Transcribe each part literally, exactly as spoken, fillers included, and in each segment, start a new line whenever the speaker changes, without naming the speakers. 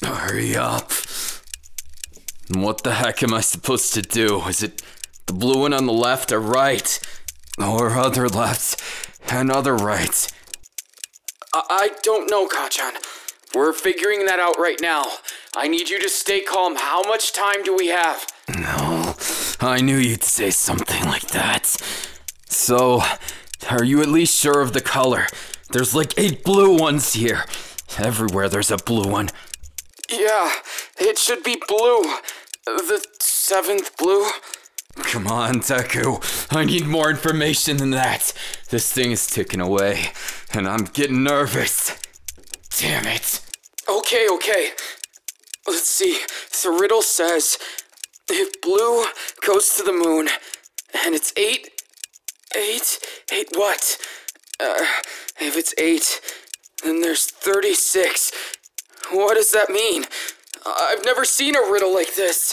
Hurry up. What the heck am I supposed to do? Is it the blue one on the left or right? Or other lefts and other rights?
I, I don't know, Kacchan. We're figuring that out right now. I need you to stay calm. How much time do we have?
No, I knew you'd say something like that. So, are you at least sure of the color? There's like eight blue ones here. Everywhere there's a blue one.
Yeah, it should be blue. The seventh blue.
Come on, Deku. I need more information than that. This thing is ticking away, and I'm getting nervous. Damn it.
Okay, okay. Let's see. The riddle says, if blue goes to the moon, and it's eight, eight, eight what? Uh, if it's eight, then there's thirty-six. What does that mean? I've never seen a riddle like this.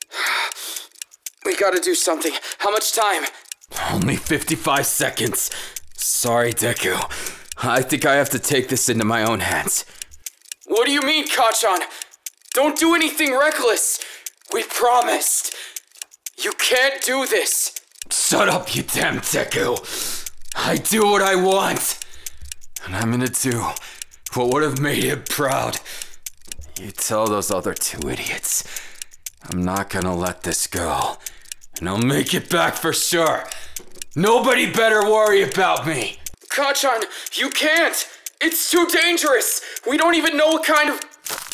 We gotta do something. How much time?
Only fifty-five seconds. Sorry, Deku. I think I have to take this into my own hands.
What do you mean, Kacchan? Don't do anything reckless. We promised. You can't do this.
Shut up, you damn Deku. I do what I want. And I'm gonna do what would have made him proud. You tell those other two idiots. I'm not gonna let this go. And I'll make it back for sure. Nobody better worry about me.
Kacchan, you can't. It's too dangerous. We don't even know what kind of...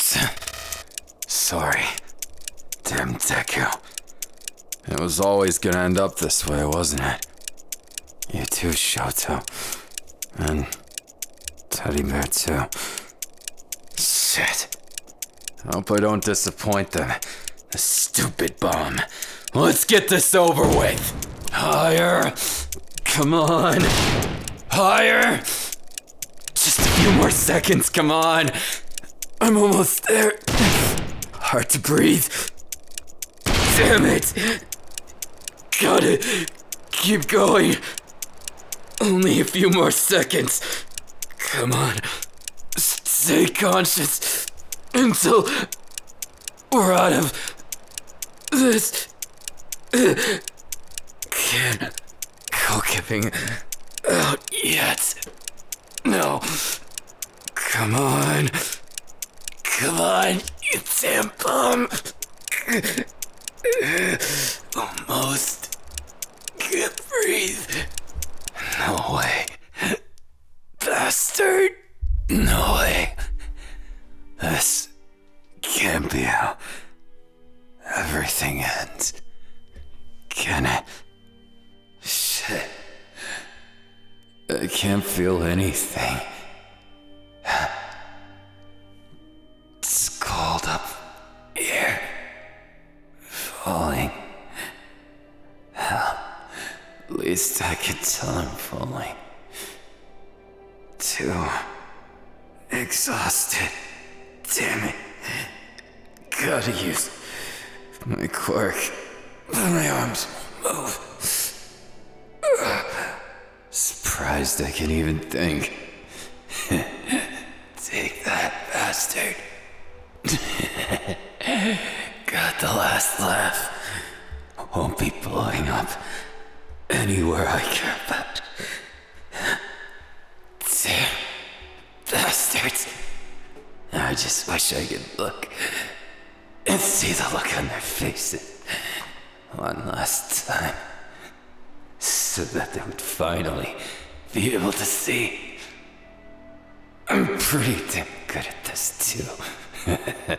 Sorry. Damn Deku. It was always gonna end up this way, wasn't it? You too, Shoto. And Teddy Bear too. Shit. I hope I don't disappoint them. The stupid bomb. Let's get this over with. Higher. Come on. Higher. Just a few more seconds, come on. I'm almost there. Hard to breathe. Damn it. Gotta keep going. Only a few more seconds. Come on. Stay conscious until we're out of this. Can't go giving out yet. No. Come on. Come on, you damn bum. Almost. Can't breathe. No way. Bastard. No way. This can't be how everything ends. Can it? Shit. I can't feel anything. It's cold up here. Falling. Hell, at least I can tell I'm falling. Too exhausted. Damn it. Gotta use my quirk. My arms won't move. Surprised I can even think. Take that, bastard. Got the last laugh. Won't be blowing up anywhere I care about. Damn bastards. I just wish I could look and see the look on their faces one last time, so that they would finally be able to see. I'm pretty damn good at this too.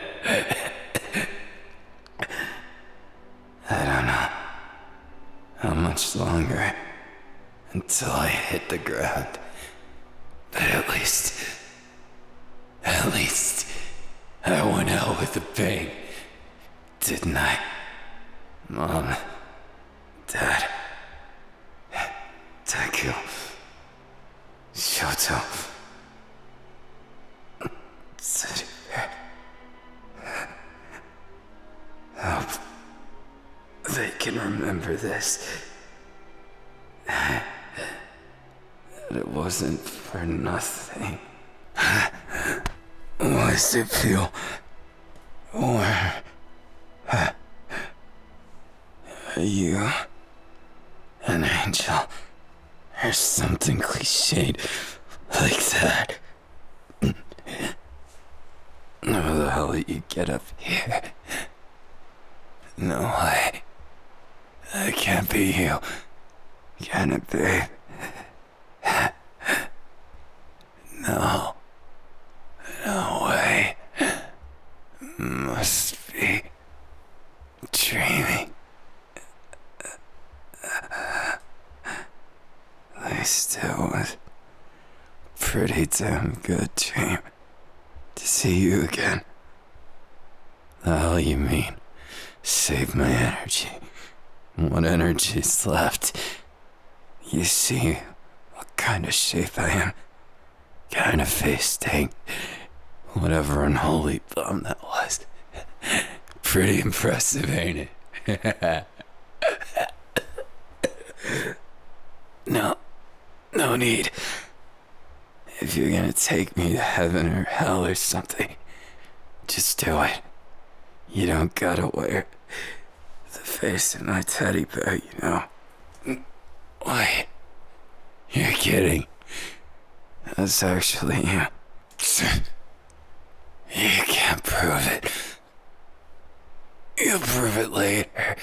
I don't know how much longer until I hit the ground, but at least, at least I went out with the bang, didn't I? Mom, Dad, Deku, Shoto, Teddy Bear. Hope they can remember this. That it wasn't for nothing. Why does it feel Or are you an angel? Or something cliched like that? How the hell did you get up here? No way. That can't be you. Can it be? No. No way. Must be dreaming. At least it was pretty damn good dream to see you again. The hell you mean? Save my energy. What energy's left? You see what kind of shape I am? Kind of face thing. Whatever unholy bum that was. Pretty impressive, ain't it? No. No need. If you're gonna take me to heaven or hell or something, just do it. You don't gotta wear the face of my teddy bear, you know. Wait. You're kidding. That's actually you. You can't prove it. You'll prove it later.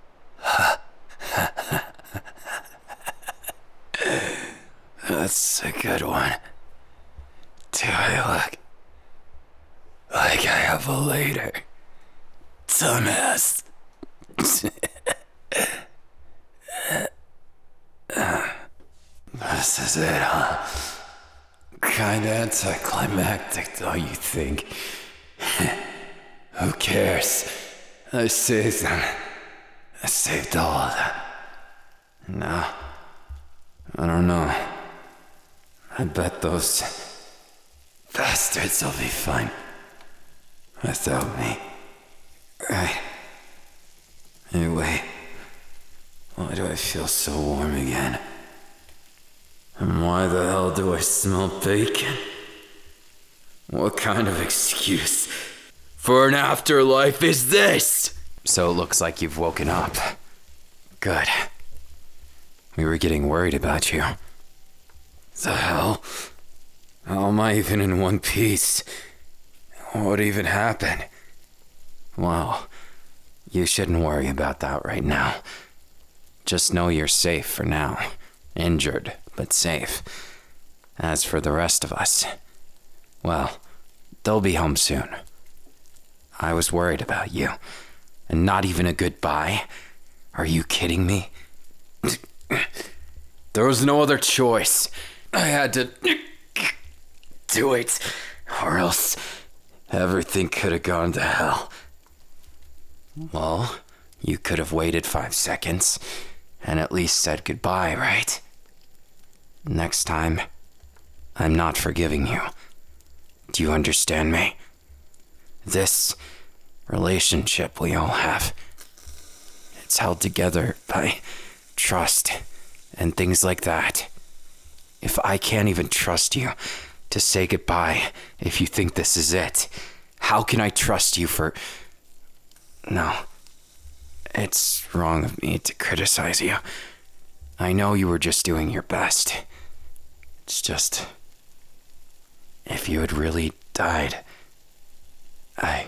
That's a good one. Do I look like I have a later? Dumbass. This is it, huh? Kinda anticlimactic, don't you think? Who cares? I saved them. I saved all of them. No. I don't know. I bet those bastards will be fine without me. Right. Anyway, why do I feel so warm again? And why the hell do I smell bacon? What kind of excuse for an afterlife is this? So it looks like you've woken up. Good. We were getting worried about you. The hell? How am I even in one piece? What even happened? Well, you shouldn't worry about that right now. Just know you're safe for now. Injured, but safe. As for the rest of us, well, they'll be home soon. I was worried about you. And not even a goodbye? Are you kidding me? There was no other choice. I had to do it, or else everything could have gone to hell. Well, you could have waited five seconds and at least said goodbye, right? Next time, I'm not forgiving you. Do you understand me? This relationship we all have, it's held together by trust and things like that. If I can't even trust you to say goodbye if you think this is it, how can I trust you for... No. It's wrong of me to criticize you. I know you were just doing your best. It's just... If you had really died... I...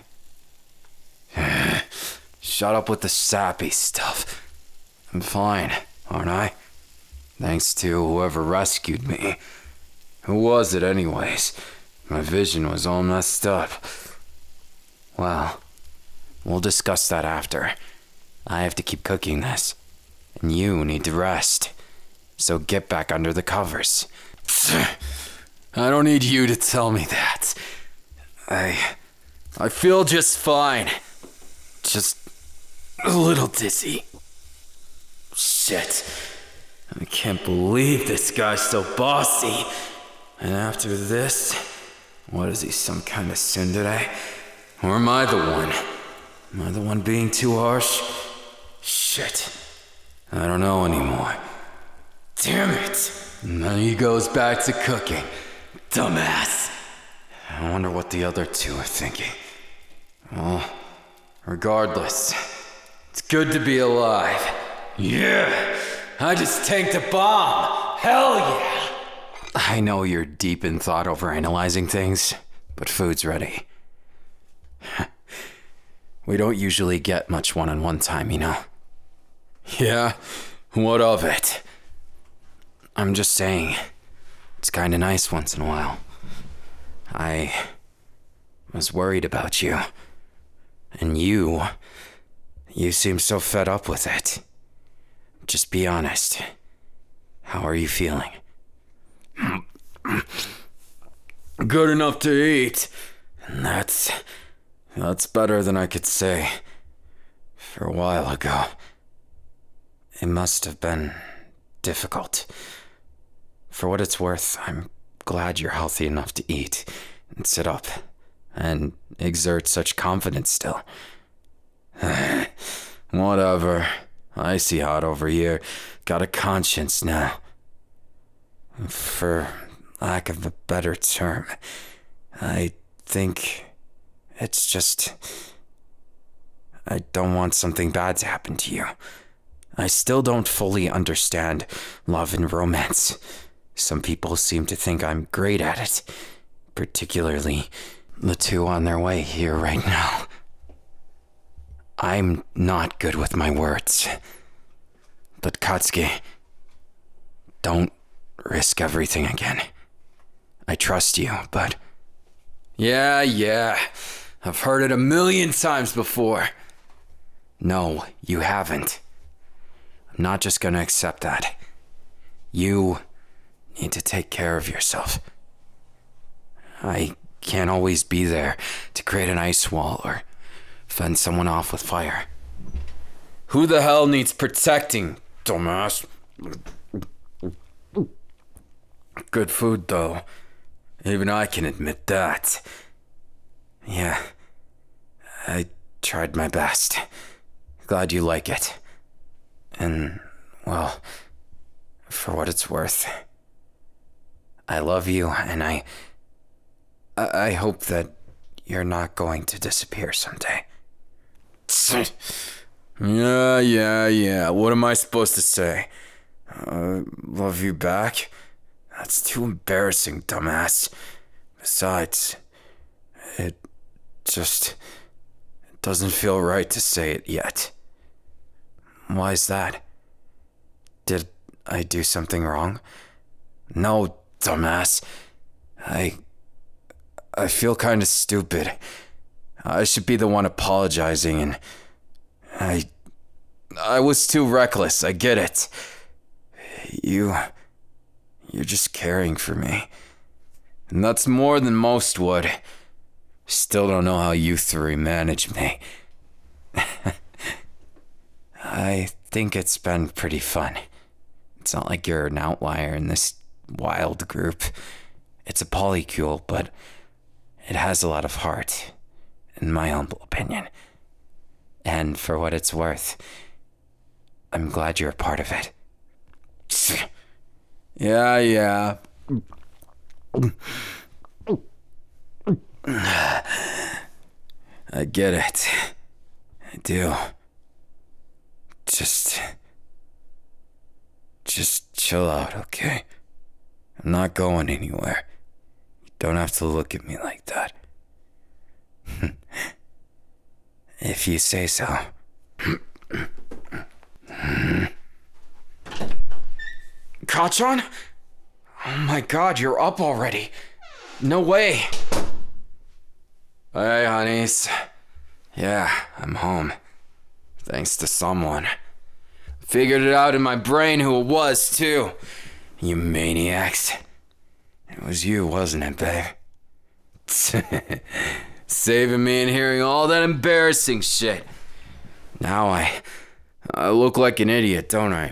Shut up with the sappy stuff. I'm fine, aren't I? Thanks to whoever rescued me. Who was it anyways? My vision was all messed up. Well, we'll discuss that after. I have to keep cooking this. And you need to rest. So get back under the covers. I don't need you to tell me that. I... I feel just fine. Just a little dizzy. Shit. I can't believe this guy's so bossy. And after this, what is he, some kind of tsundere? Or am I the one? Am I the one being too harsh? Shit. I don't know anymore. Damn it. And then he goes back to cooking. Dumbass. I wonder what the other two are thinking. Well, regardless, it's good to be alive. Yeah, I just tanked a bomb. Hell yeah. I know you're deep in thought over analyzing things, but food's ready. We don't usually get much one-on-one time, you know. Yeah, what of it? I'm just saying, it's kinda nice once in a while. I was worried about you. And you, you seem so fed up with it. Just be honest. How are you feeling? Good enough to eat. And that's, that's better than I could say for a while ago. It must have been difficult. For what it's worth, I'm glad you're healthy enough to eat and sit up and exert such confidence still. Whatever. Icy hot over here. Got a conscience now. For lack of a better term, I think it's just... I don't want something bad to happen to you. I still don't fully understand love and romance. Some people seem to think I'm great at it, particularly the two on their way here right now. I'm not good with my words. But Katsuki, don't risk everything again. I trust you, but... Yeah, yeah. I've heard it a million times before. No, you haven't. I'm not just gonna accept that. You need to take care of yourself. I can't always be there to create an ice wall or fend someone off with fire. Who the hell needs protecting, dumbass? Good food, though. Even I can admit that. Yeah, I tried my best. Glad you like it. And, well, for what it's worth, I love you, and I... I hope that you're not going to disappear someday. Yeah, yeah, yeah. What am I supposed to say? Uh, love you back? That's too embarrassing, dumbass. Besides, it just it doesn't feel right to say it yet. Why's that? Did I do something wrong? No, dumbass. I... I feel kind of stupid. I should be the one apologizing, and I... I was too reckless, I get it. You... You're just caring for me. And that's more than most would. Still don't know how you three manage me. I think it's been pretty fun. It's not like you're an outlier in this wild group. It's a polycule, but it has a lot of heart, in my humble opinion. And for what it's worth, I'm glad you're a part of it. Yeah, yeah. I get it. I do. Just... Just chill out, okay? I'm not going anywhere. You don't have to look at me like that. If you say so. Kacchan? Oh my god, you're up already. No way. Hey, honeys. Yeah, I'm home. Thanks to someone. Figured it out in my brain who it was, too. You maniacs. It was you, wasn't it, babe? Saving me and hearing all that embarrassing shit. Now I... I look like an idiot, don't I?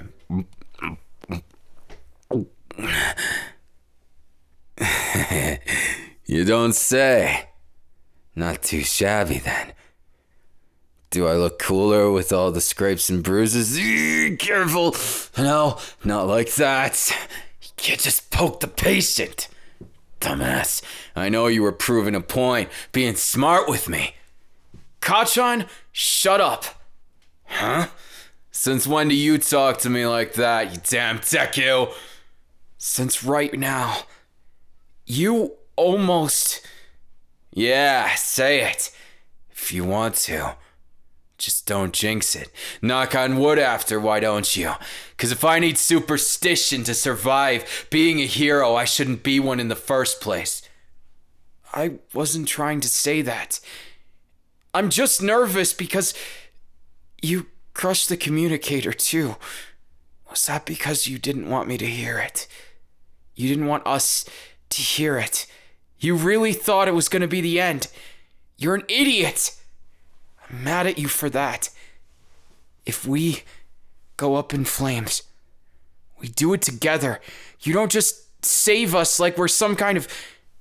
You don't say. Not too shabby, then. Do I look cooler with all the scrapes and bruises? Eee, careful! No, not like that. You can't just poke the patient. Dumbass. I know you were proving a point, being smart with me.
Kacchan, shut up.
Huh? Since when do you talk to me like that, you damn Deku?
Since right now. You almost...
Yeah, say it. If you want to. Just don't jinx it. Knock on wood after, why don't you? Because if I need superstition to survive being a hero, I shouldn't be one in the first place.
I wasn't trying to say that. I'm just nervous because you crushed the communicator too. Was that because you didn't want me to hear it? You didn't want us to hear it. You really thought it was going to be the end. You're an idiot. I'm mad at you for that. If we go up in flames, we do it together. You don't just save us like we're some kind of...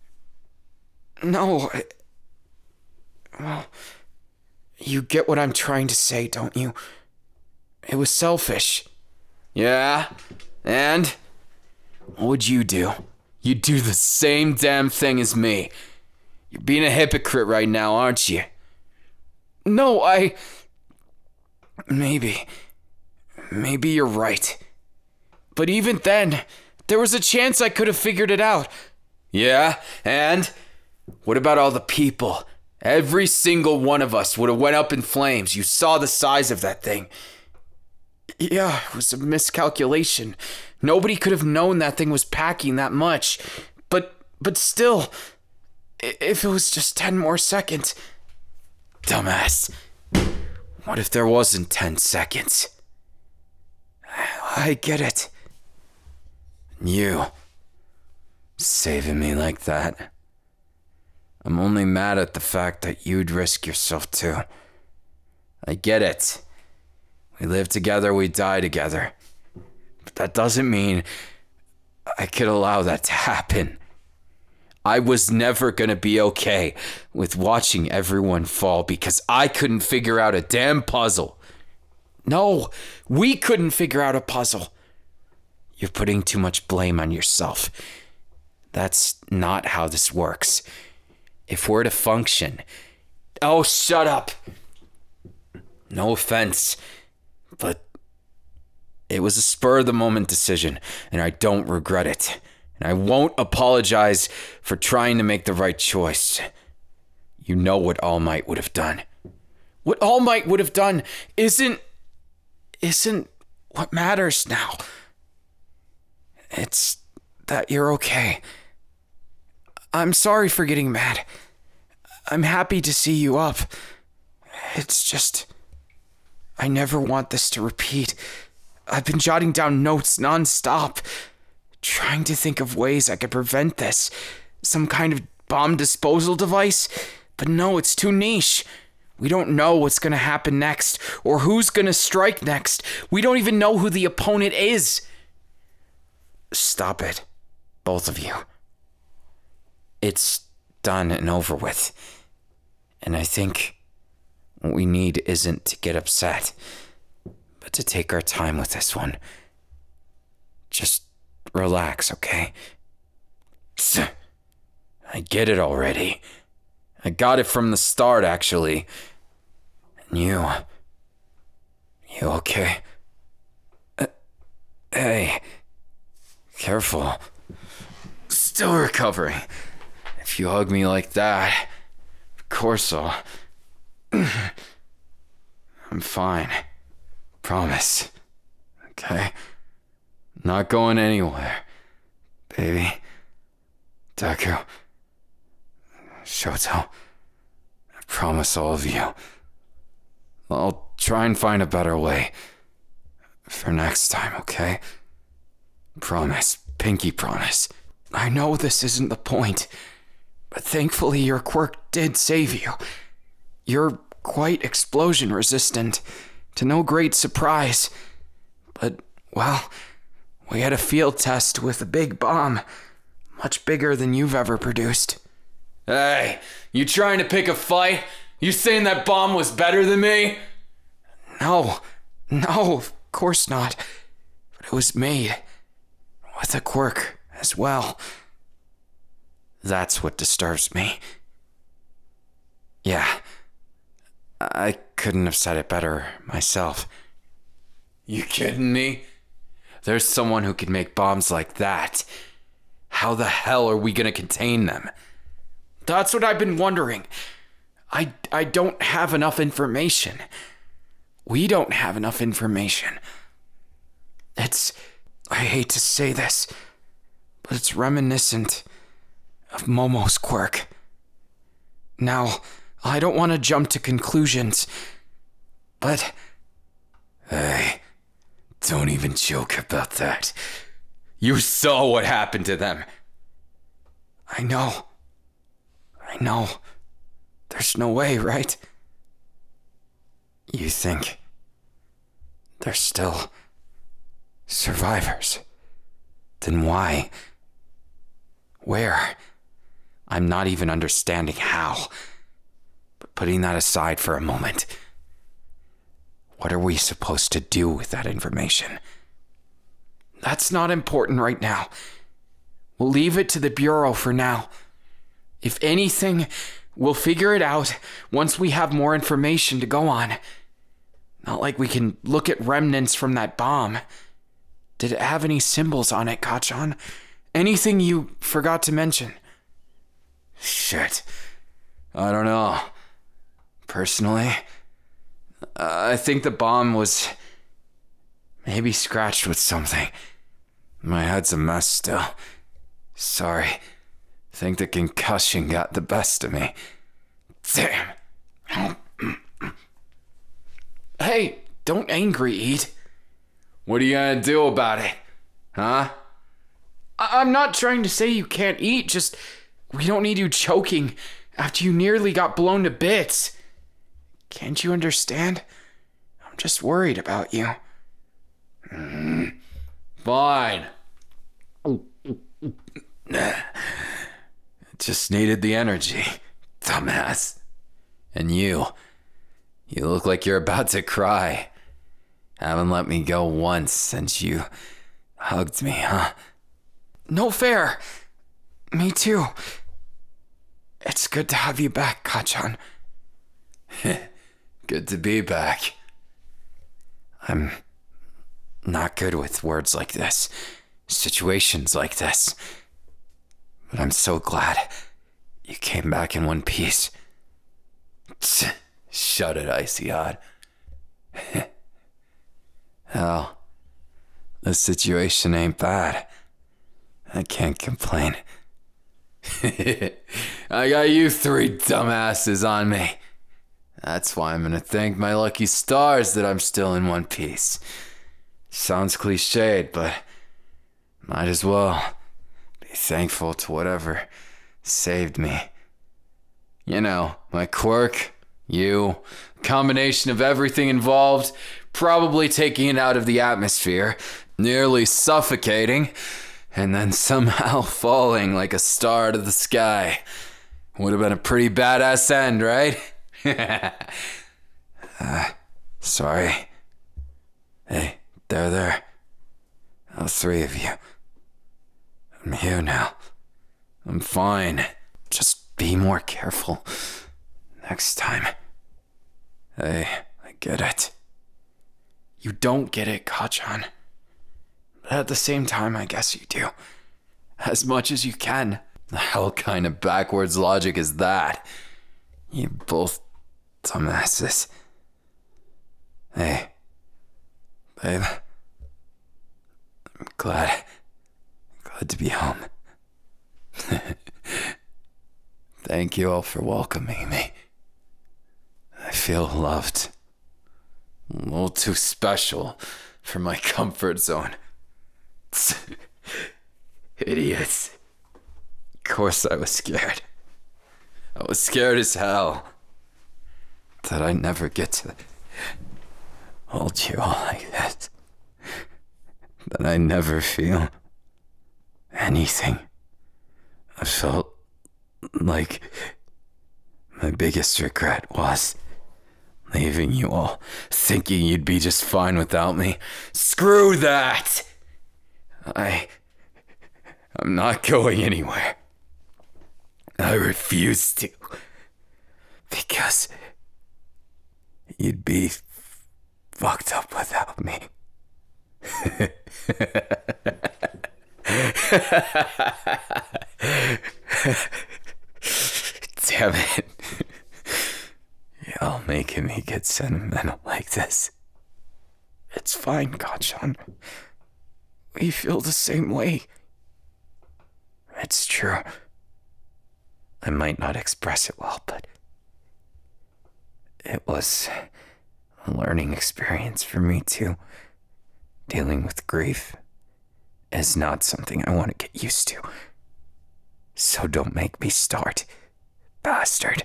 No. I... Well, you get what I'm trying to say, don't you? It was selfish.
Yeah? And?
What would you do?
You'd do the same damn thing as me. You're being a hypocrite right now, aren't you?
No, I... Maybe. Maybe you're right. But even then, there was a chance I could have figured it out.
Yeah? And? What about all the people? Every single one of us would have went up in flames. You saw the size of that thing.
Yeah, it was a miscalculation. Nobody could have known that thing was packing that much. But, but still, if it was just ten more seconds...
Dumbass. What if there wasn't ten seconds?
I get it.
You saving me like that? I'm only mad at the fact that you'd risk yourself too. I get it. We live together, we die together. But that doesn't mean I could allow that to happen. I was never gonna be okay with watching everyone fall because I couldn't figure out a damn puzzle.
No, we couldn't figure out a puzzle.
You're putting too much blame on yourself. That's not how this works. If we're to function...
Oh, shut up.
No offense, but it was a spur-of-the-moment decision, and I don't regret it. And I won't apologize for trying to make the right choice. You know what All Might would have done.
What All Might would have done isn't... isn't what matters now. It's that you're okay. I'm sorry for getting mad. I'm happy to see you up. It's just... I never want this to repeat. I've been jotting down notes non-stop, trying to think of ways I could prevent this. Some kind of bomb disposal device? But no, it's too niche. We don't know what's gonna happen next, or who's gonna strike next. We don't even know who the opponent is.
Stop it, both of you. It's done and over with. And I think what we need isn't to get upset, but to take our time with this one. Just relax, okay? I get it already. I got it from the start, actually. And you... You okay? Uh, hey... Careful. Still recovering. If you hug me like that, of course I'll... I'm fine. Promise. Okay? Not going anywhere. Baby. Deku. Shoto. I promise all of you. I'll try and find a better way. For next time, okay? Promise. Pinky promise.
I know this isn't the point, but thankfully your quirk did save you. You're quite explosion resistant, to no great surprise. But, well, we had a field test with a big bomb, much bigger than you've ever produced.
Hey, you trying to pick a fight? You saying that bomb was better than me?
No, no, of course not. But it was made with a quirk as well. That's what disturbs me. Yeah,
I couldn't have said it better myself. You kidding me? There's someone who can make bombs like that. How the hell are we gonna contain them?
That's what I've been wondering. I, I don't have enough information. We don't have enough information. It's, I hate to say this, but it's reminiscent of Momo's quirk. Now, I don't want to jump to conclusions, but...
Hey, don't even joke about that. You saw what happened to them.
I know. I know. There's no way, right?
You think they're still survivors? Then why? Where? I'm not even understanding how. But putting that aside for a moment, what are we supposed to do with that information?
That's not important right now. We'll leave it to the Bureau for now. If anything, we'll figure it out once we have more information to go on. Not like we can look at remnants from that bomb. Did it have any symbols on it, Kacchan? Anything you forgot to mention?
Shit. I don't know. Personally, I think the bomb was maybe scratched with something. My head's a mess still. Sorry. Think the concussion got the best of me. Damn.
Hey, don't angry eat.
What are you gonna do about it? Huh?
I- I'm not trying to say you can't eat, just we don't need you choking after you nearly got blown to bits. Can't you understand? I'm just worried about you.
Mm, fine. Just needed the energy, dumbass. And you, you look like you're about to cry. Haven't let me go once since you hugged me, huh?
No fair. Me too. It's good to have you back, Kacchan.
Good to be back. I'm not good with words like this, situations like this. But I'm so glad you came back in one piece. Shut it, Icy Hot. Hell, the situation ain't bad. I can't complain. I got you three dumbasses on me. That's why I'm gonna thank my lucky stars that I'm still in one piece. Sounds cliched, but might as well be thankful to whatever saved me. You know, my quirk, you, combination of everything involved, probably taking it out of the atmosphere, nearly suffocating, and then somehow falling like a star to the sky. Would have been a pretty badass end, right? uh, sorry. Hey, there, there. All three of you. I'm here now. I'm fine. Just be more careful next time. Hey, I get it.
You don't get it, Kacchan. But at the same time, I guess you do. As much as you can.
The hell kind of backwards logic is that? You both dumbasses. Hey, babe. I'm glad. Glad to be home. Thank you all for welcoming me. I feel loved. A little too special for my comfort zone. Idiots. Of course I was scared. I was scared as hell that I'd never get to hold you all like that. That I never feel anything. I felt like my biggest regret was leaving you all, thinking you'd be just fine without me. Screw that! I... I'm not going anywhere. I refuse to. Because you'd be f- fucked up without me. Damn it. Y'all making me get sentimental like this.
It's fine, Kacchan. We feel the same way.
It's true. I might not express it well, but it was a learning experience for me too. Dealing with grief is not something I want to get used to. So don't make me start, bastard.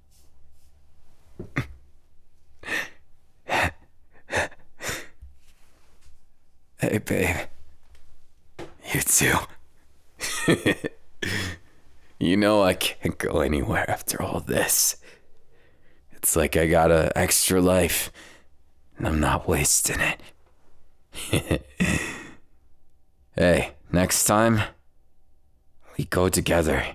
Hey, babe. You too. You know I can't go anywhere after all this. It's like I got an extra life, and I'm not wasting it. Hey, next time, we go together.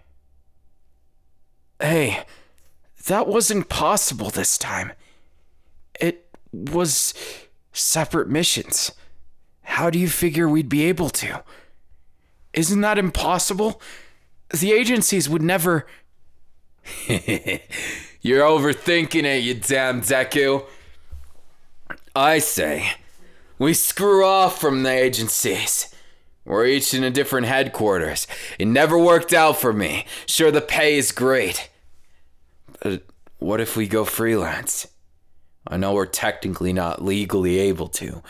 Hey, that wasn't possible this time. It was separate missions. How do you figure we'd be able to? Isn't that impossible? The agencies would never...
You're overthinking it, you damn Deku. I say, we screw off from the agencies. We're each in a different headquarters. It never worked out for me. Sure, the pay is great. But what if we go freelance? I know we're technically not legally able to.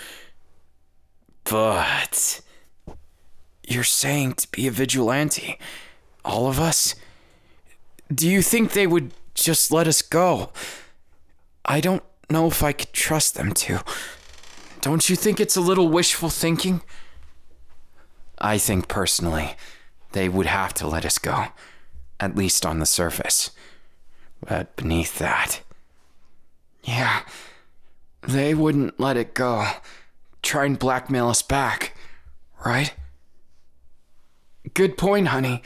But...
You're saying to be a vigilante? All of us? Do you think they would just let us go? I don't know if I could trust them to. Don't you think it's a little wishful thinking?
I think personally, they would have to let us go. At least on the surface. But beneath that...
Yeah, they wouldn't let it go. Try and blackmail us back, right? Good point, honey.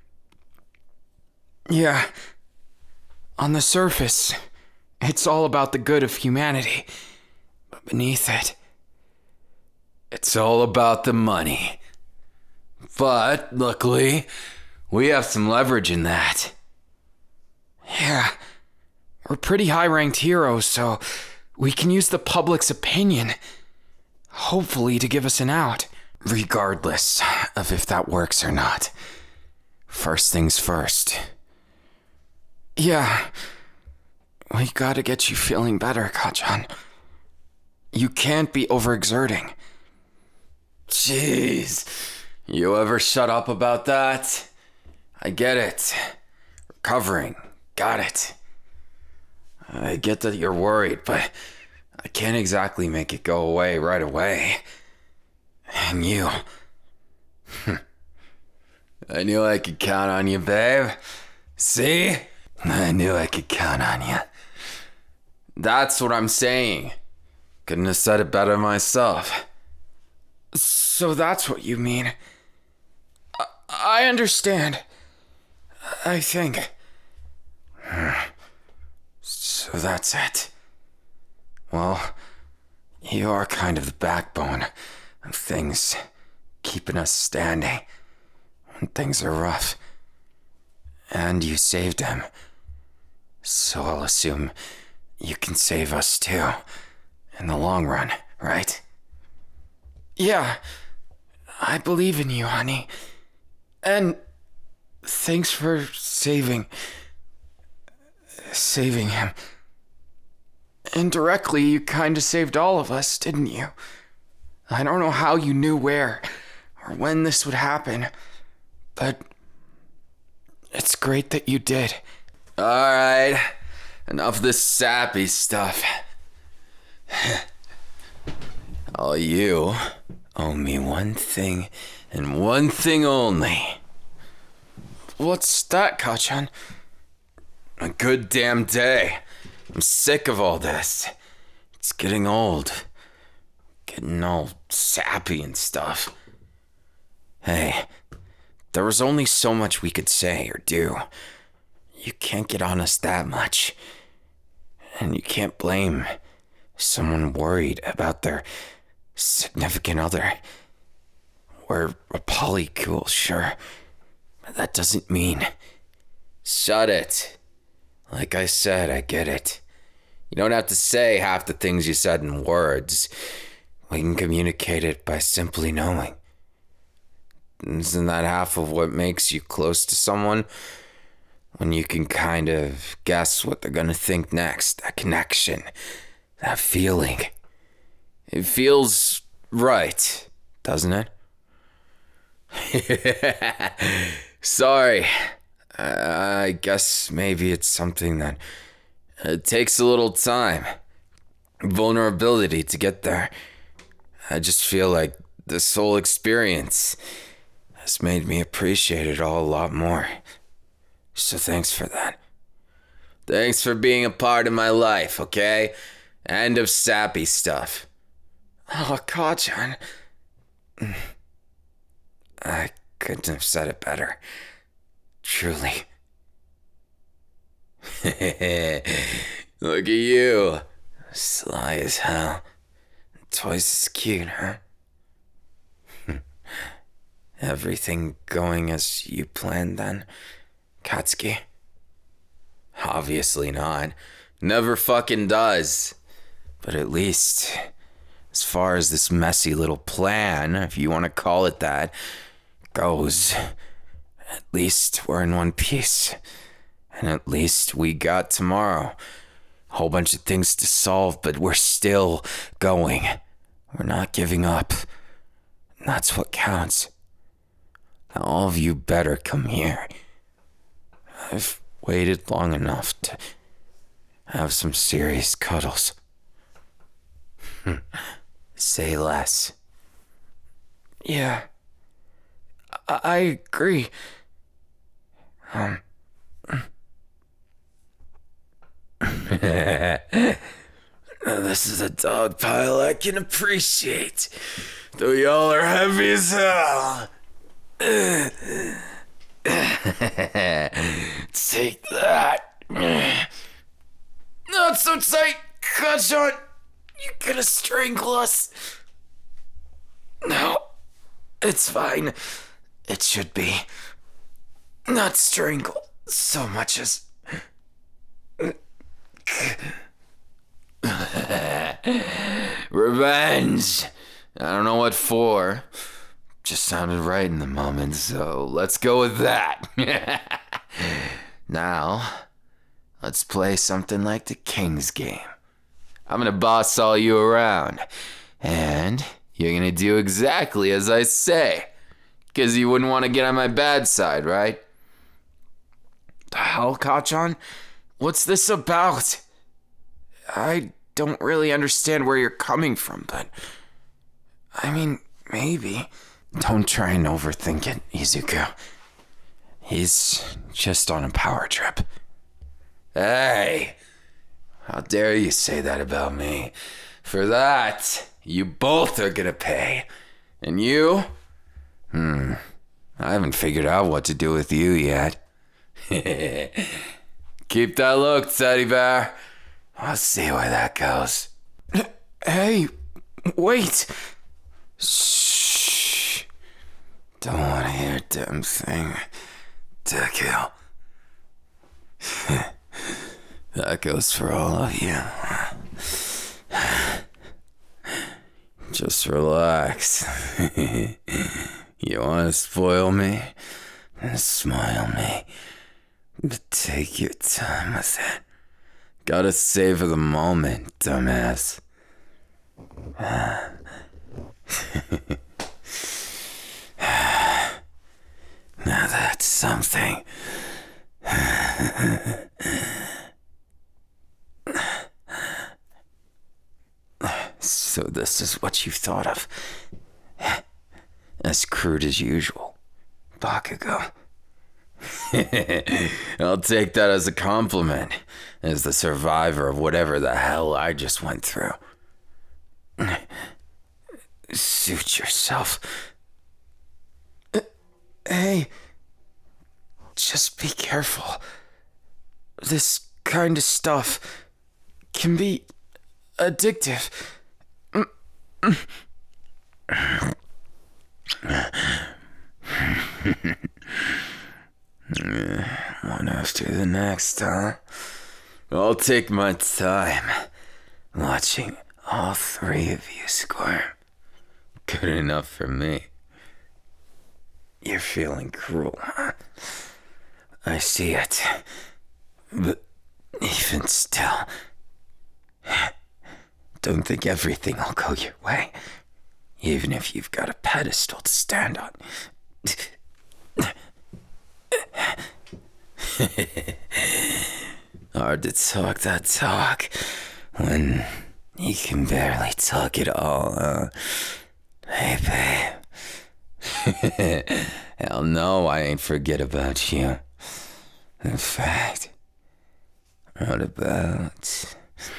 Yeah, on the surface, it's all about the good of humanity. But beneath it,
it's all about the money. But, luckily, we have some leverage in that.
Yeah, we're pretty high-ranked heroes, so we can use the public's opinion, hopefully to give us an out.
Regardless of if that works or not. First things first.
Yeah, we gotta get you feeling better, Kacchan. You can't be overexerting.
Jeez, you ever shut up about that? I get it. Recovering, got it. I get that you're worried, but I can't exactly make it go away right away. And you. I knew I could count on you, babe. See? I knew I could count on you. That's what I'm saying. Couldn't have said it better myself.
So that's what you mean. I, I understand. I think.
So that's it. Well, you are kind of the backbone of things, keeping us standing when things are rough. And you saved him. So I'll assume you can save us too, in the long run, right?
Yeah, I believe in you, honey. And thanks for saving... saving him. Indirectly, you kinda saved all of us, didn't you? I don't know how you knew where or when this would happen, but it's great that you did.
Alright, enough of this sappy stuff. All you owe me one thing and one thing only.
What's that, Kacchan?
A good damn day. I'm sick of all this. It's getting old. Getting all sappy and stuff. Hey, there was only so much we could say or do. You can't get on us that much. And you can't blame
Someone worried about their significant other. We're a polycule, sure, but that doesn't mean... Shut it. Like I said, I get it. You don't have to say half the things you said in words. We can communicate it by simply knowing. Isn't that half of what makes you close to someone? When you can kind of guess what they're gonna think next. That connection. That feeling. It feels right, doesn't it? Sorry. I guess maybe it's something that it takes a little time. Vulnerability to get there. I just feel like this whole experience has made me appreciate it all a lot more. So thanks for that. Thanks for being a part of my life, okay? End of sappy stuff. Oh, God, John. I couldn't have said it better. Truly. Look at you. Sly as hell. Twice as cute, huh? Everything going as you planned then, Katsuki? Obviously not. Never fucking does. But at least, as far as this messy little plan, if you want to call it that, goes, at least we're in one piece. And at least we got tomorrow. A whole bunch of things to solve, but we're still going. We're not giving up. And that's what counts. Now all of you better come here. I've waited long enough to have some serious cuddles. Say less. Yeah. I, I agree. Um. This is a dog pile I can appreciate. Though y'all are heavy as hell. Take that. Not so tight, Kachan. You're gonna strangle us. No, it's fine. It should be. Not strangle so much as... Revenge. I don't know what for. Just sounded right in the moment, so let's go with that. Now, let's play something like the King's Game. I'm gonna boss all you around, and you're gonna do exactly as I say, because you wouldn't want to get on my bad side, right? The hell, Kachan? What's this about? I don't really understand where you're coming from, but... I mean, maybe... Don't try and overthink it, Izuku. He's just on a power trip. Hey! How dare you say that about me? For that, you both are gonna pay. And you? Hmm. I haven't figured out what to do with you yet. Keep that look, teddy bear. I'll see where that goes. Hey, wait. Shh. Don't want to hear a damn thing. Deku. That goes for all of you. Just relax. You want to spoil me? Then smile me. But take your time with it. Gotta savor the moment, dumbass. Now that's something. So this is what you thought of. As crude as usual. Bakugo. I'll take that as a compliment, as the survivor of whatever the hell I just went through. Suit yourself. Hey, just be careful. This kind of stuff can be addictive.
One after the next, huh? I'll take my time watching all three of you squirm. Good enough for me. You're feeling cruel, huh? I see it. But even still, don't think everything will go your way, even if you've got a pedestal to stand on. Hard to talk that talk when you can barely talk at all, huh? Hey, babe. Hell no, I ain't forget about you. In fact, what about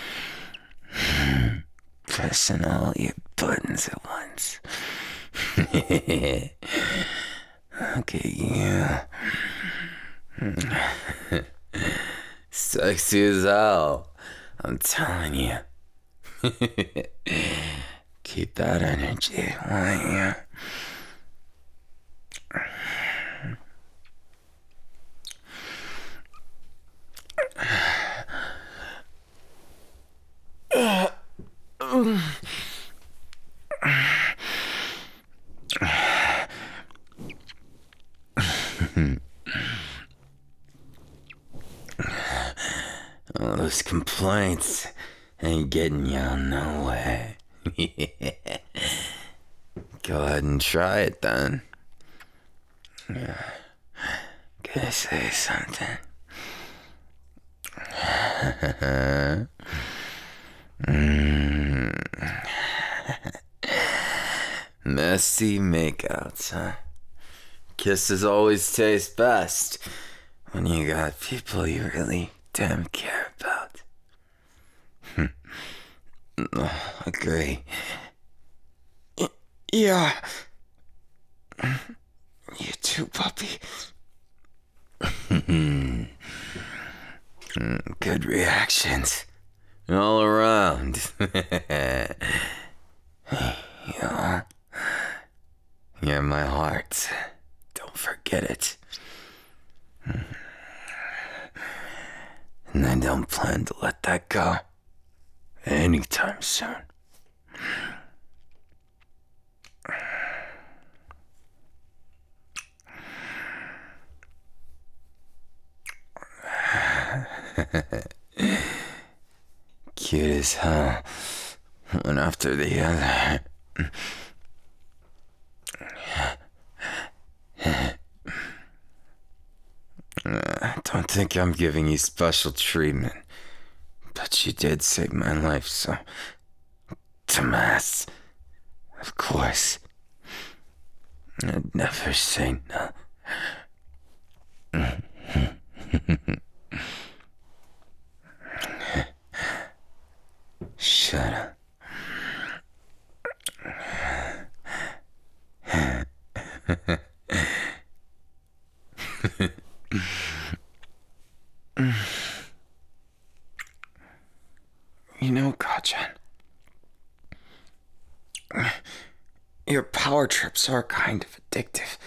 pressing all your buttons at once? Look at you. Sexy as hell, I'm telling you. Keep that energy, won't you? All those complaints ain't getting you nowhere. Go ahead and try it then. Can I say something? mm. Messy makeouts, huh? Kisses always taste best when you got people you really damn care about. Agree.
Y- yeah. You too, puppy.
Good reactions all around. Yeah. You're my heart. Don't forget it. And I don't plan to let that go anytime soon. Cute as hell, one after the other. I don't think I'm giving you special treatment, but you did save my life, so... Tomas, of course. I'd never say no. Shut up.
You know, Kacchan, your power trips are kind of addictive.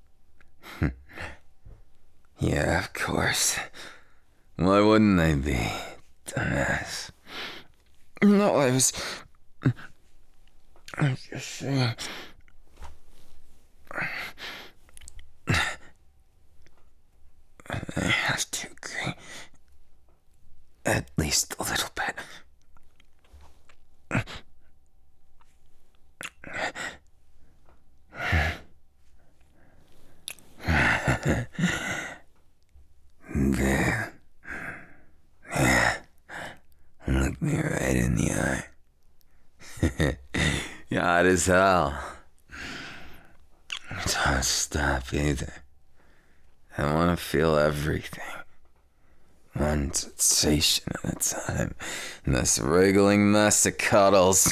Yeah, of course. Why wouldn't they be, dumbass?
No, I was... I was just saying... I have to agree.
At least a little bit. There. Yeah. Look me right in the eye. You're hot as hell. Don't stop either. I want to feel everything. One sensation at a time. And this wriggling mess of cuddles.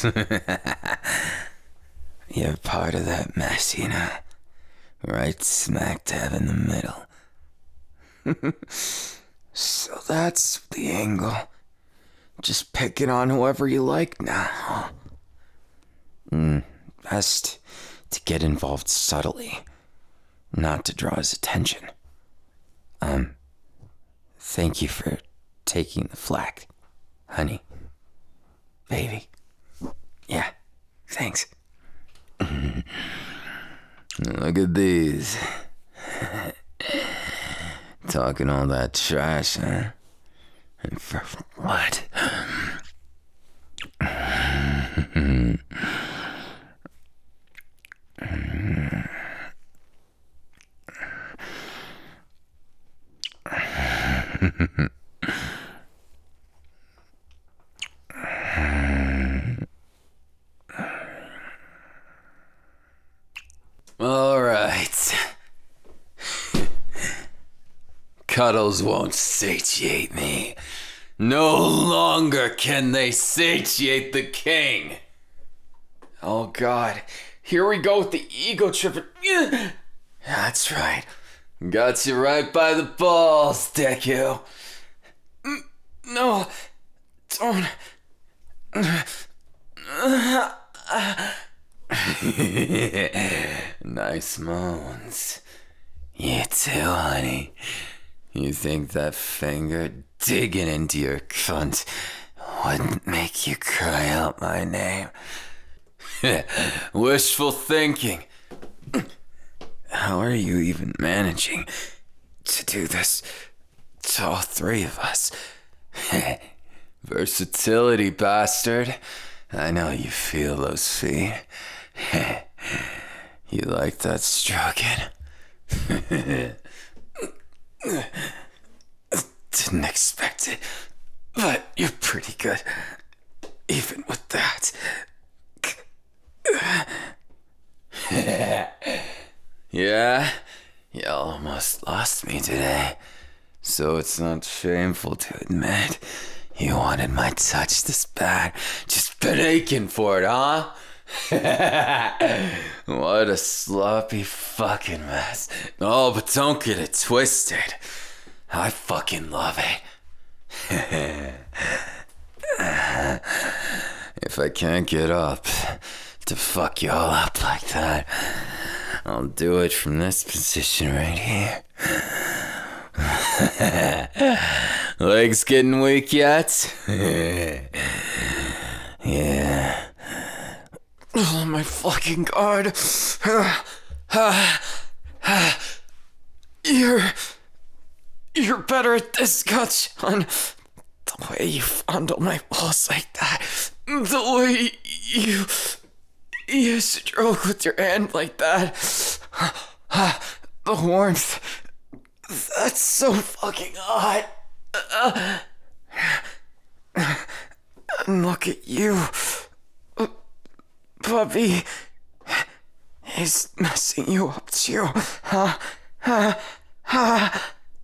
You're part of that mess, you know. Right smack dab in the middle. So that's the angle. just picking on whoever you like now. Mm, best to get involved subtly, not to draw his attention. Um, thank you for taking the flak, honey. Baby. Yeah, thanks. Look at these. Talking all that trash, huh? And for what? All right. Cuddles won't satiate me. No longer can they satiate the king.
Oh God, here we go with the ego trip.
That's right. Got you right by the balls, Deku.
No, don't.
Nice moans. You too, honey. You think that finger digging into your cunt wouldn't make you cry out my name? Wishful thinking. How are you even managing to do this to all three of us? Versatility, bastard. I know you feel those feet. You like that stroking? Didn't expect it, but you're pretty good, even with that. Yeah, you almost lost me today, so it's not shameful to admit you wanted my touch this bad. Just been aching for it, huh? What a sloppy fucking mess. Oh, but don't get it twisted. I fucking love it. If I can't get up to fuck you all up like that, I'll do it from this position right here. Legs getting weak yet? Yeah.
Oh my fucking God. You're... You're better at this, Gachan. The way you fondle my balls like that. The way you... You stroke with your hand like that. The warmth. That's so fucking hot. And look at you. Puppy. He's messing you up too. Huh? Huh? Huh?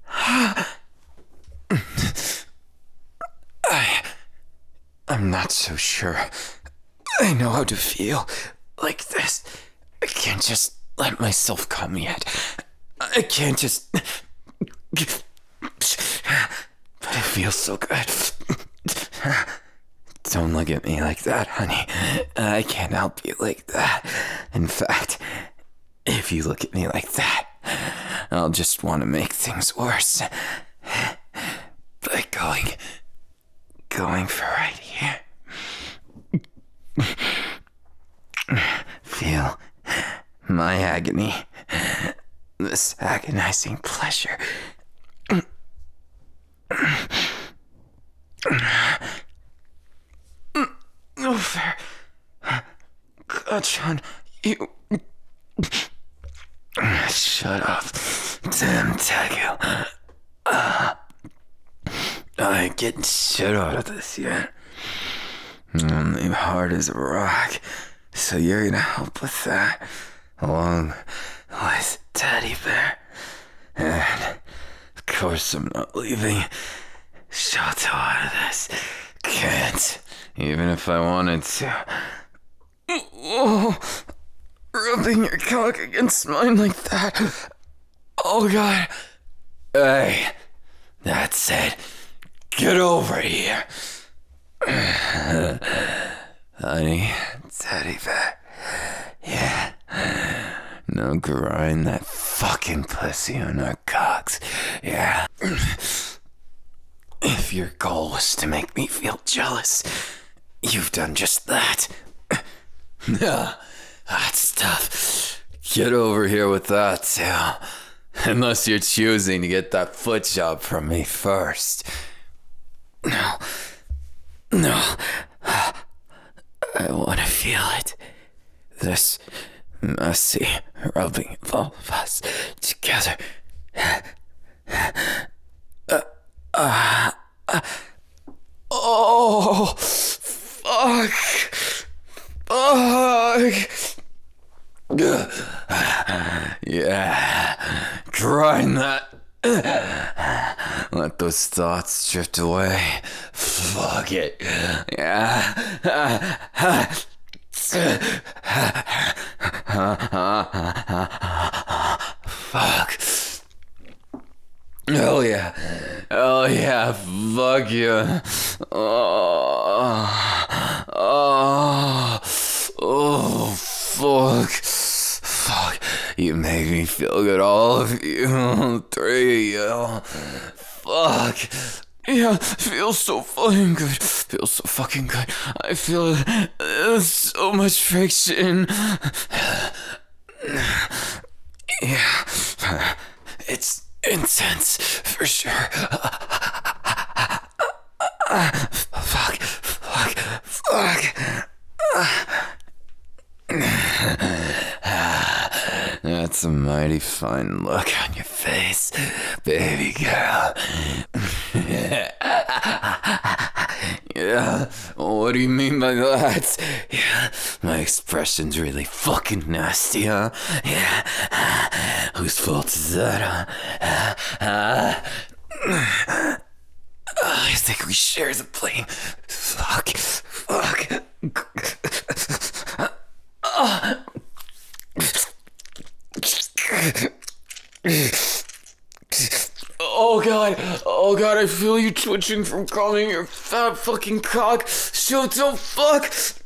I, I'm not so sure I know how to feel like this. I can't just let myself come yet. I can't just... But it feels so good. Don't look at me like that, honey. I can't help you like that. In fact, if you look at me like that, I'll just want to make things worse. By going... going for right here. Feel my agony. This agonizing pleasure. No fair. Gachan, you... Shut up. Damn, Deku. Uh, I ain't getting shit out of this yet. I'm hard as a rock, so you're gonna help with that, along with Teddy Bear. And, of course, I'm not leaving Shoto out of this. Can't, even if I wanted to. Oh, rubbing your cock against mine like that. Oh, God.
Hey, that's it. Get over here. Honey, teddy bear. Yeah. No grind that fucking pussy on our cocks. Yeah. If your goal was to make me feel jealous, you've done just that. Nah, that's tough. Get over here with that, too. Unless you're choosing to get that foot job from me first. No. No. I want to feel it. This messy rubbing of all of us together. Uh, uh, uh, oh, fuck. Fuck. Yeah. Grind that. Let those thoughts drift away. Fuck it. Yeah. Fuck. Hell yeah. Hell yeah. Fuck you. Oh. Oh. Oh. Fuck. Fuck. You make me feel good, all of you. Three of you. Fuck. Yeah, feels so fucking good. Feels so fucking good. I feel uh, so much friction. Yeah. It's intense, for sure. Fuck. Fuck. Fuck. That's a mighty fine look on your face, baby girl. Yeah, what do you mean by that? Yeah, my expression's really fucking nasty, huh? Yeah, whose fault is that, huh? Uh, uh, I think we share the blame. Fuck, fuck. Uh, Oh god, oh god, I feel you twitching from calling your fat fucking cock. Shoto, fuck!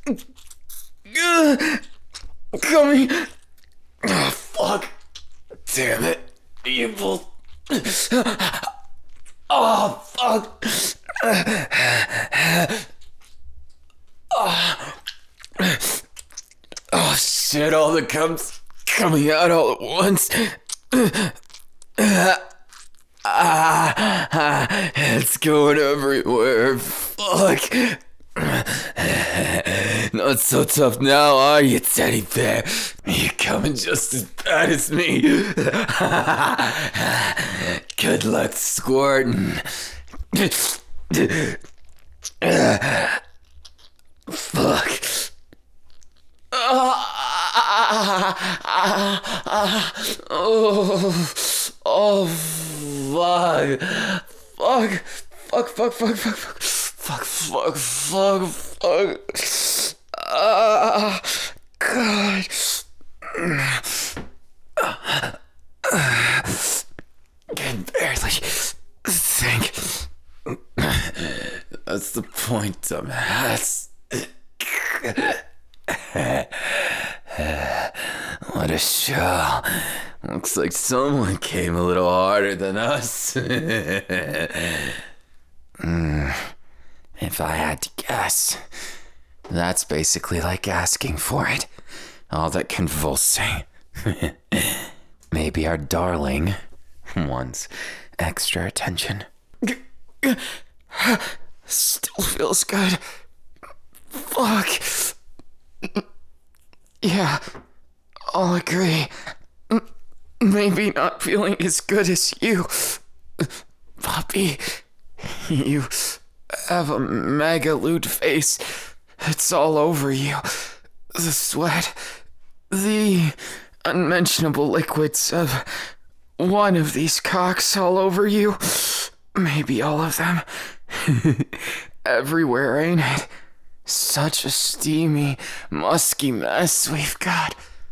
Coming. Oh, fuck. Damn it. Evil. Oh, fuck. Oh, shit, all the cum's coming out all at once. Ah, it's going everywhere. Fuck. Not so tough now, are you, teddy bear? You're coming just as bad as me. Good luck squirting. Fuck. Oh, oh, fuck, fuck, fuck, fuck, fuck, fuck, fuck, fuck, fuck, fuck, ah, God, can barely think. That's the point, dumbass. What a show. Looks like someone came a little harder than us. mm, if I had to guess, that's basically like asking for it. All that convulsing. Maybe our darling wants extra attention. Still feels good. Fuck. Yeah, I'll agree. M- maybe not feeling as good as you. Puppy, you have a mega lewd face. It's all over you. The sweat, the unmentionable liquids of one of these cocks all over you. Maybe all of them. Everywhere, ain't it? Such a steamy, musky mess we've got.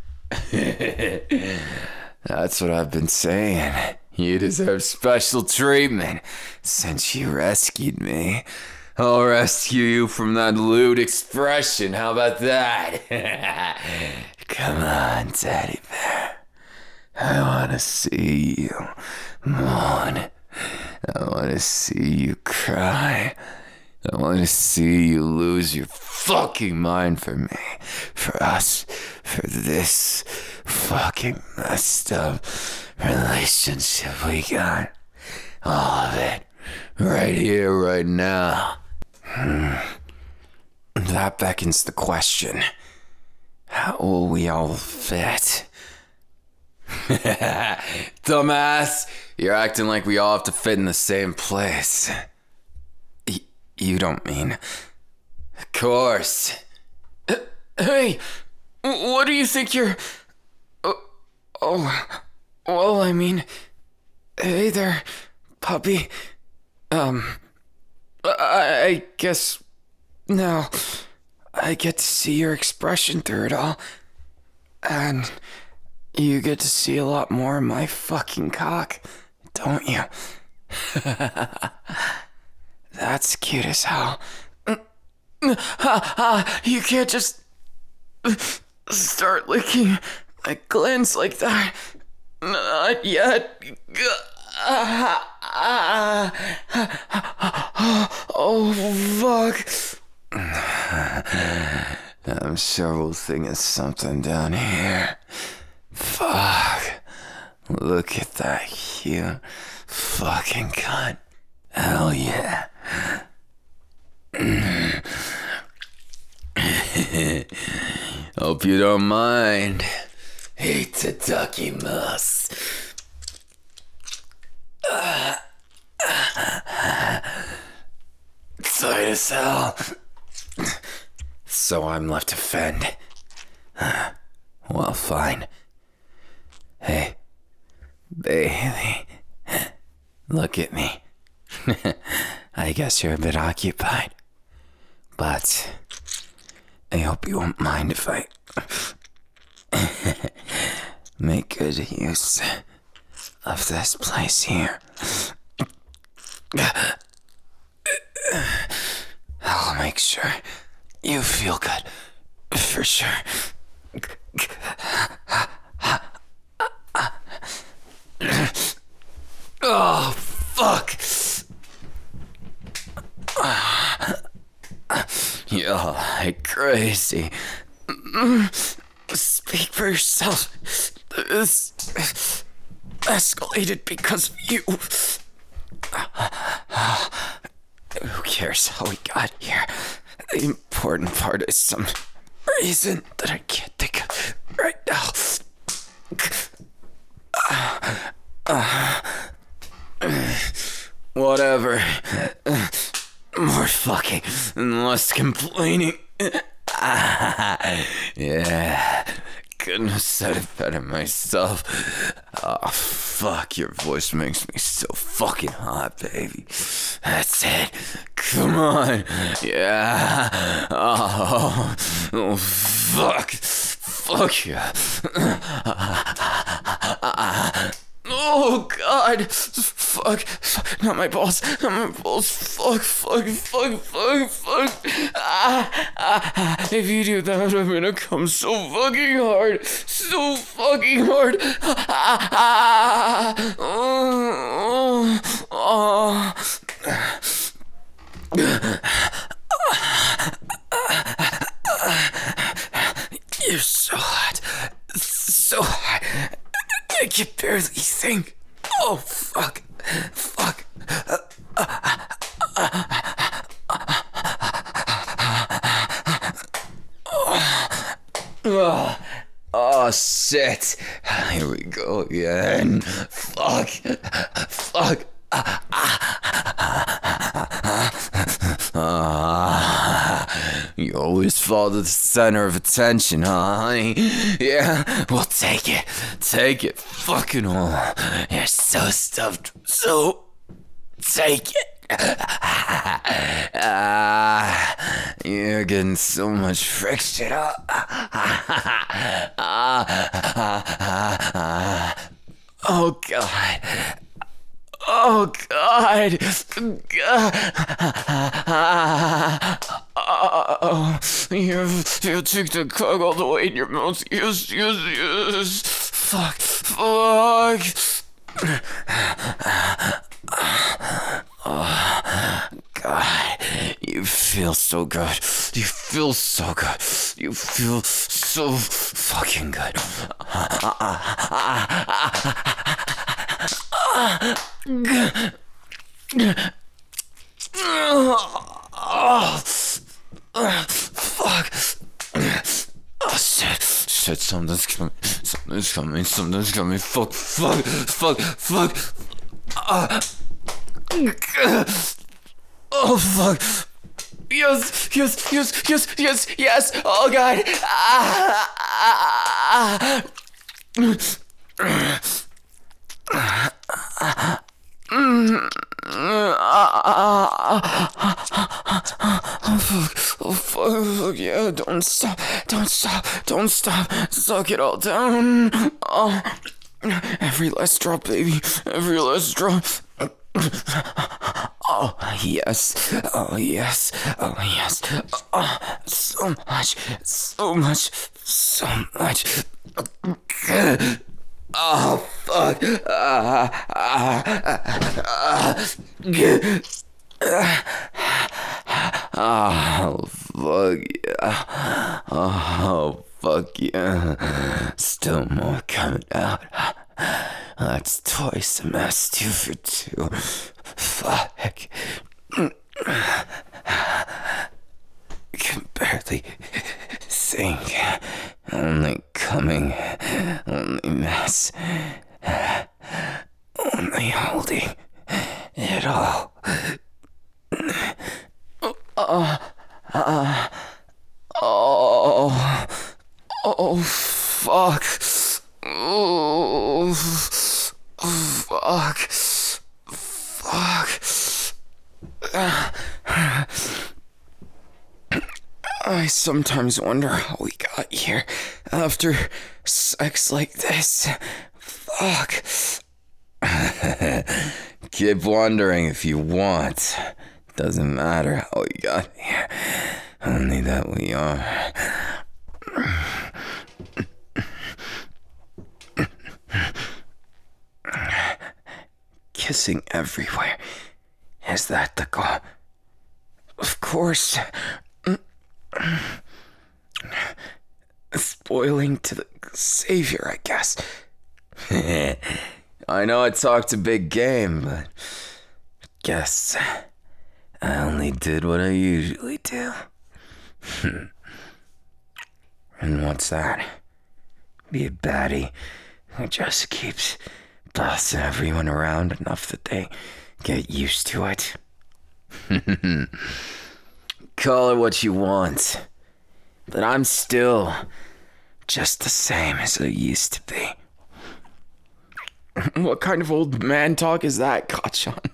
That's what I've been saying. You deserve special treatment since you rescued me. I'll rescue you from that lewd expression. How about that? Come on, teddy bear. I want to see you moan. I want to see you cry. I want to see you lose your fucking mind for me. For us. For this fucking messed up relationship we got. All of it. Right here, right now. Hmm. That beckons the question. How will we all fit? Dumbass! You're acting like we all have to fit in the same place. Y- you don't mean... Of course.
Uh, hey! What do you think you're... Oh, oh... Well, I mean... Hey there, puppy. Um... I, I guess... Now... I get to see your expression through it all. And... You get to see a lot more of my fucking cock, don't you? That's cute as hell. You can't just start licking my glands like that. Not yet. Oh, fuck.
I'm sure we'll think of something down here. Fuck. Look at that cute fucking cunt. Hell yeah. Hope you don't mind. Hate to ducky muss. Uh, uh, tight as hell. So I'm left to fend. Well, fine. Hey, baby, look at me. I guess you're a bit occupied, but I hope you won't mind if I make good use of this place here. I'll make sure you feel good, for sure. Oh, fuck. You're like crazy.
Speak for yourself. This escalated because of you. Who cares how we got here? The important part is some reason that I can't think of right now. Uh, uh, whatever. Uh, more fucking and less complaining.
Yeah, couldn't have said it better myself. Oh, fuck, your voice makes me so fucking hot, baby. That's it. Come on. Yeah. Oh, oh fuck. Fuck yeah.
Oh, God. Fuck. Fuck. Not my balls. Not my balls. Fuck, fuck, fuck, fuck, fuck. Ah, ah, ah. If you do that, I'm gonna come so fucking hard. So fucking hard. Ah, ah, oh, oh, oh. You're so hot. So hot. I can barely think. Oh, fuck. Fuck.
Oh, oh, shit. Here we go again. Fuck. Fuck. Uh, you always fall to the center of attention, huh, honey? Yeah, well, take it. Take it. Fucking all. You're so stuffed. So, take it. uh, you're getting so much friction up. Oh, God. Oh,
Oh, God. Oh, you, you took the coke all the way in your mouth. Yes, yes, yes. Fuck, fuck. Oh, God, you feel so good. You feel so good. You feel so fucking good. Oh, fuck. Oh, shit. Shit, something's coming. Something's coming. Something's coming. Fuck, fuck, fuck, fuck. Uh, oh, fuck. Yes, yes, yes, yes, yes, yes. Oh, God. Ah, ah, ah. Oh, fuck. Oh, fuck. Fuck. Yeah, don't stop. Don't stop. Don't stop. Suck it all down. Oh, every last drop, baby. Every last drop. Oh, yes. Oh, yes. Oh, yes. Oh, so much. So much. So much. Oh, fuck. Ah, ah, ah, ah. Oh, fuck yeah. Oh, fuck yeah. Still more coming out. That's twice the mass, two for two. Fuck. Can barely think. Only coming. Only mass. Only holding it all. Uh, uh, oh. Oh, fuck. Oh, fuck. Fuck. I sometimes wonder how we got here after sex like this. Fuck. Keep wondering if you want. Doesn't matter how we got here. Only that we are. Kissing everywhere. Is that the goal? Of course. Spoiling to the savior, I guess. I know I talked a big game, but I guess I only did what I usually do. And what's that? Be a baddie who just keeps bossing everyone around enough that they get used to it. Call it what you want, but I'm still just the same as I used to be. What kind of old man talk is that, Kachan?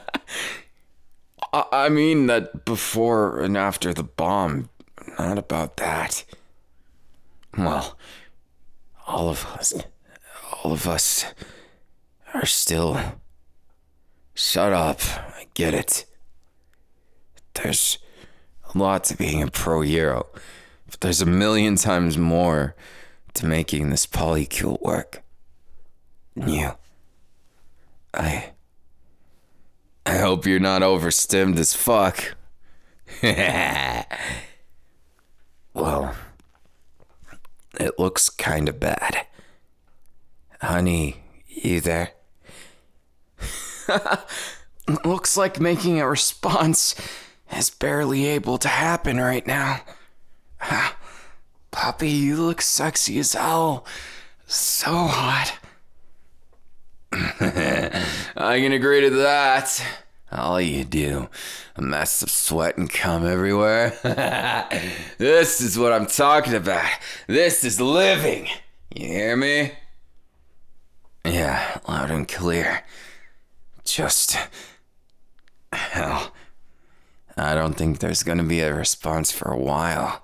I-, I mean that before and after the bomb, not about that. Well, all of us, all of us are still... Shut up, I get it. There's a lot to being a pro hero, but there's a million times more to making this polycule work. You. I... I hope you're not overstimmed as fuck. Well, it looks kinda bad. Honey, you there? Looks like making a response is barely able to happen right now. Poppy, you look sexy as hell. So hot. I can agree to that. All you do, a mess of sweat and cum everywhere. This is what I'm talking about. This is living. You hear me? Yeah, loud and clear. Just... Hell, I don't think there's gonna be a response for a while.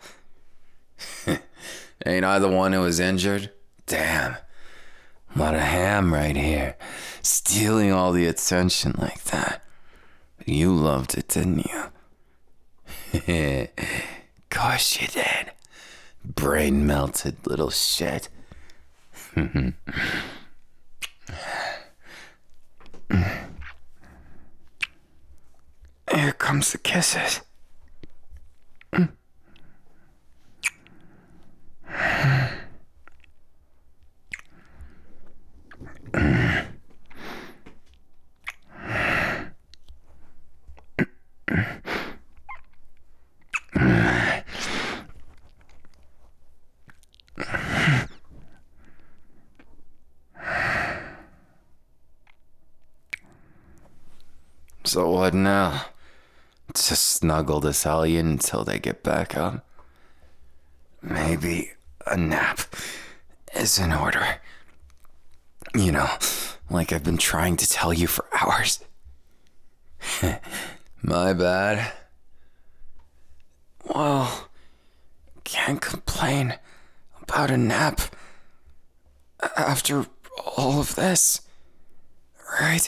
Ain't I the one who was injured? Damn. A lot of ham right here.
stealing all the attention like that. You loved it, didn't you? Course you did. Brain melted little shit. Here comes the kisses. So what now? Just snuggle this alien until they get back up? Maybe a nap is in order. You know, like I've been trying to tell you for hours. My bad. Well, can't complain about a nap after all of this, right?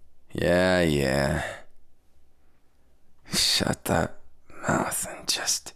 Yeah, yeah. Shut that mouth and just